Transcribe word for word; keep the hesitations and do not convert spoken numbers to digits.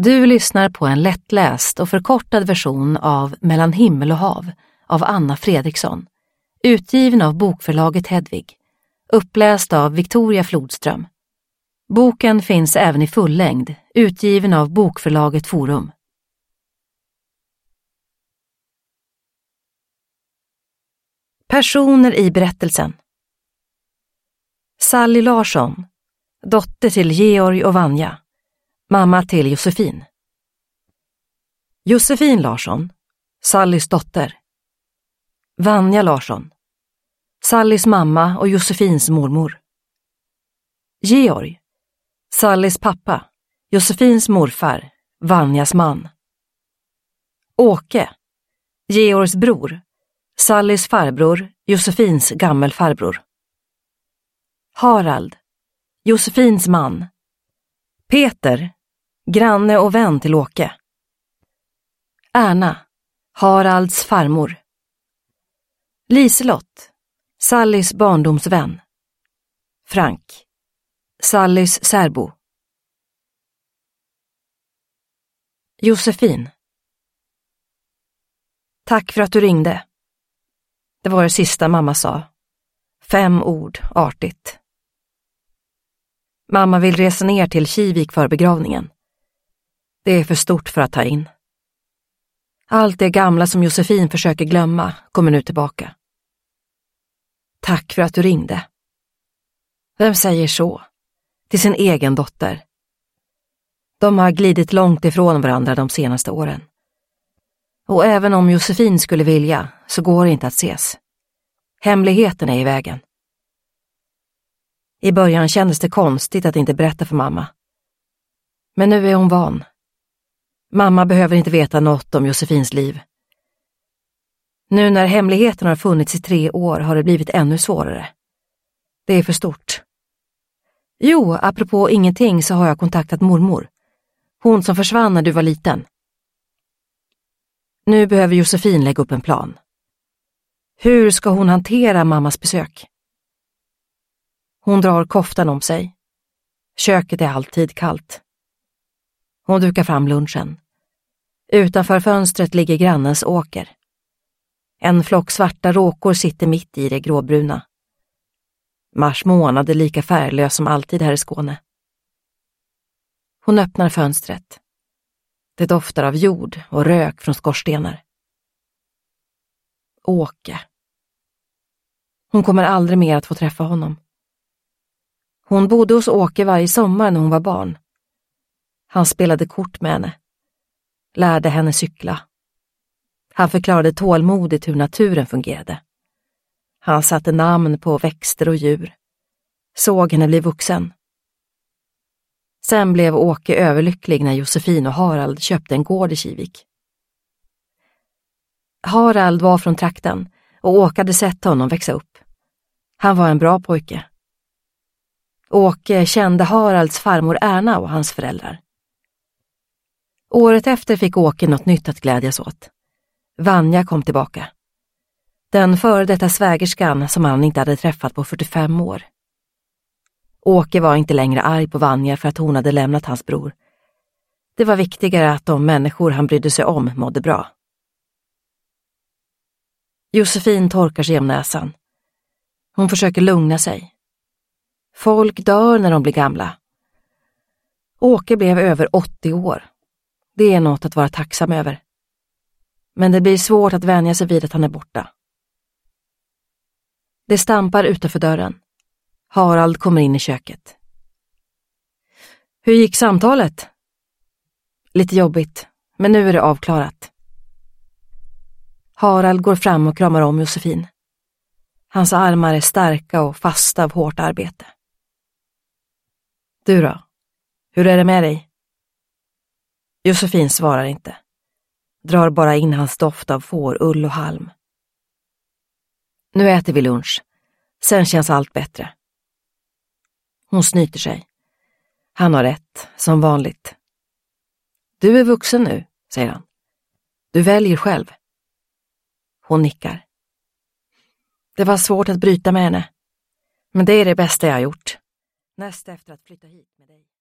Du lyssnar på en lättläst och förkortad version av Mellan himmel och hav av Anna Fredriksson, utgiven av bokförlaget Hedvig, uppläst av Victoria Flodström. Boken finns även i fullängd, utgiven av bokförlaget Forum. Personer i berättelsen. Sally Larsson, dotter till Georg och Vanja, mamma till Josefin. Josefin Larsson, Sallys dotter. Vanja Larsson, Sallys mamma och Josefins mormor. Georg, Sallys pappa, Josefins morfar, Vanjas man. Åke, Georgs bror, Sallys farbror, Josefins gammelfarbror. Harald, Josefins man. Peter, granne och vän till Åke. Erna, Haralds farmor. Liselott, Sallys barndomsvän. Frank, Sallys särbo. Josefin. Tack för att du ringde. Det var det sista mamma sa. Fem ord, artigt. Mamma vill resa ner till Kivik för begravningen. Det är för stort för att ta in. Allt det gamla som Josefin försöker glömma kommer nu tillbaka. Tack för att du ringde. Vem säger så? Till sin egen dotter. De har glidit långt ifrån varandra de senaste åren. Och även om Josefin skulle vilja så går det inte att ses. Hemligheten är i vägen. I början kändes det konstigt att inte berätta för mamma. Men nu är hon van. Mamma behöver inte veta något om Josefins liv. Nu när hemligheten har funnits i tre år har det blivit ännu svårare. Det är för stort. Jo, apropå ingenting så har jag kontaktat mormor. Hon som försvann när du var liten. Nu behöver Josefin lägga upp en plan. Hur ska hon hantera mammas besök? Hon drar koftan om sig. Köket är alltid kallt. Hon dukar fram lunchen. Utanför fönstret ligger grannens åker. En flock svarta råkor sitter mitt i det gråbruna. Mars månad är lika färglös som alltid här i Skåne. Hon öppnar fönstret. Det doftar av jord och rök från skorstenar. Åke. Hon kommer aldrig mer att få träffa honom. Hon bodde hos Åke varje sommar när hon var barn. Han spelade kort med henne. Lärde henne cykla. Han förklarade tålmodigt hur naturen fungerade. Han satte namn på växter och djur. Såg henne bli vuxen. Sen blev Åke överlycklig när Josefin och Harald köpte en gård i Kivik. Harald var från trakten och Åke hade sett honom växa upp. Han var en bra pojke. Åke kände Haralds farmor Erna och hans föräldrar. Året efter fick Åke något nytt att glädjas åt. Vanja kom tillbaka. Den före detta svägerskan som han inte hade träffat på fyrtiofem år. Åke var inte längre arg på Vanja för att hon hade lämnat hans bror. Det var viktigare att de människor han brydde sig om mådde bra. Josefin torkar sig om näsan. Hon försöker lugna sig. Folk dör när de blir gamla. Åke blev över åttio år. Det är något att vara tacksam över. Men det blir svårt att vänja sig vid att han är borta. Det stampar utanför dörren. Harald kommer in i köket. Hur gick samtalet? Lite jobbigt, men nu är det avklarat. Harald går fram och kramar om Josefin. Hans armar är starka och fasta av hårt arbete. Du då? Hur är det med dig? Josefin svarar inte. Drar bara in hans doft av fårull och halm. Nu äter vi lunch. Sen känns allt bättre. Hon snyter sig. Han har rätt, som vanligt. Du är vuxen nu, säger han. Du väljer själv. Hon nickar. Det var svårt att bryta med henne. Men det är det bästa jag har gjort. Näst efter att flytta hit med dig.